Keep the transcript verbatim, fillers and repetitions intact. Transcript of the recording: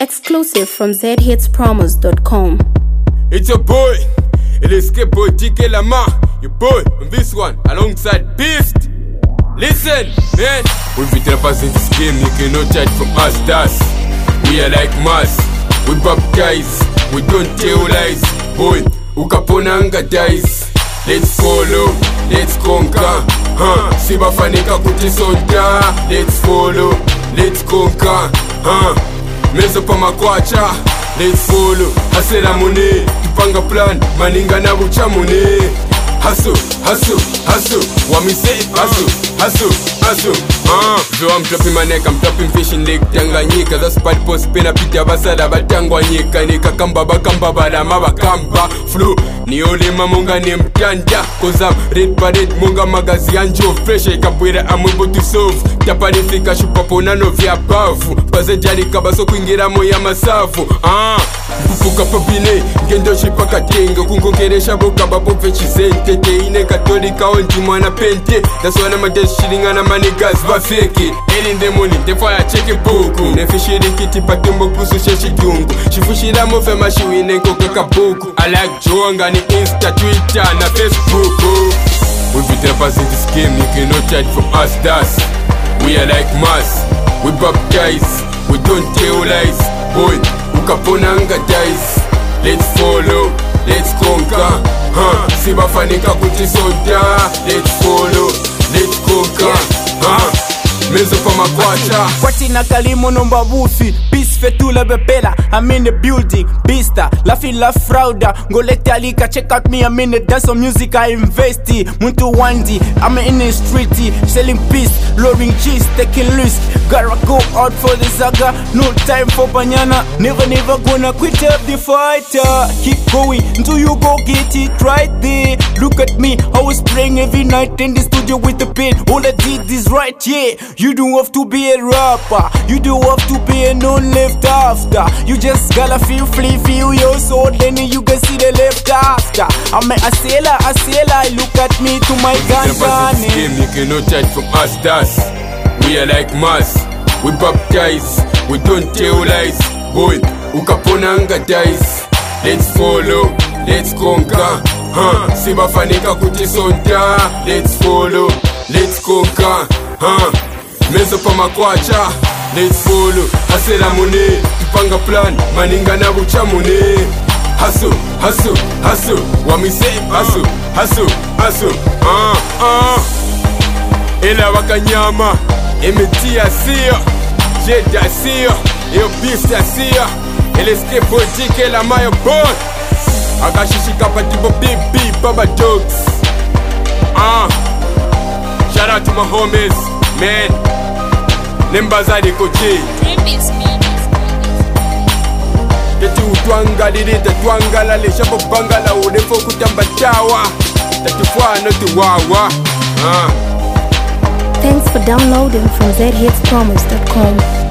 Exclusive from z hits promos dot com. It's your boy, it is Skateboy D K Lamar, your boy on this one, alongside Beast. Listen, man, when we trappers in this game, you cannot hide from us, das. We are like mass, we baptize, we don't tell lies. Boy, ukaponanga dice. Let's follow, let's conquer, huh? Sibafanika kutisonta. Let's follow, let's conquer, huh? Meso pa makwacha. Let's follow, hasela mune. Tupanga plan, maninga na buchamune. Hustle, hustle, hustle. What me say? Hustle, hustle, hustle. Uh, so I'm dropping my neck, I'm dropping fishing lake Tanganyika. That's part post pena pita basada batangwanyika. Nika kamba bakamba bada mabakamba. Flow, ni ole mamunga ni mtanda. Cause I'm red parade, munga magazi anjo. Fresh ikapwira, I'm able to solve. Tapanifika shupapona no via bavu. Baze jari kabaso kuingira moya masavu. Ah, kufuka papine, ngendo shipaka tenga. Kungokeresha boka babo vechizente. Ine katolika onti mwana pente. That's why I'm a dead shitting on a manigas va fake it. In the morning, the fire check it boku. Nefishiri kiti patumbo kusu sheshi dungu. Shifushira mofe mashiwi nenko kaka boku. I like Joanga ni Insta, Twitter na Facebook. We be trappers in this game, you cannot hide from us, das. We are like mass, we baptize, we don't tell lies. Boy, ukaponanga dice. Let's follow, let's conquer, huh? Sibafanika kutisonta. Let's follow, let's conquer, huh? Mezo pa makwacha. Kwati na kalimo nomba wufi. Peace fetula bepela. I'm in the building. Bista, laughing la frauda. Ngolete alika, check out me. I'm in the dance of music, I invest it. Muntu wandi, I'm in the street. Selling peace, lowering cheese, taking loose. Gotta go out for the saga. No time for banana. Never, never gonna quit up the fighter. Keep going until you go get it right there. Look at me, I was praying every night in the studio with the pen. All I did is right, yeah. You don't have to be a rapper. You don't have to be a no left after. You just gotta feel free, feel your soul. Then you can see the left after. I'm a sailor, a sailor. Look at me to my gun. Game, you cannot hide from us, das. We are like mass, we baptize, we don't tell lies. Boy, ukaponanga dice. Let's follow, let's conquer, huh? Sibafanika kutisonta. Let's follow, let's conquer, huh? Meso pa makwacha. Let's follow, hasela mune. Tupanga plan, maninga na buchamune. Hustle, hustle, hustle. What me say? Hustle, hustle, hustle. Ah, ah. Ela wakanyama, emetia siya, jeda siya, yo bista siya. Ele Skateboy D K Lamar your boy. Akashishika patibo bibi baba dogs. Ah, shout out to my homies, man. Nembazade koche. Teti utwanga lirita twanga la lesha bobanga la udefo kutamba chawa. Teti fwa noti wawa. Ah. Thanks for downloading from z hits promos dot com.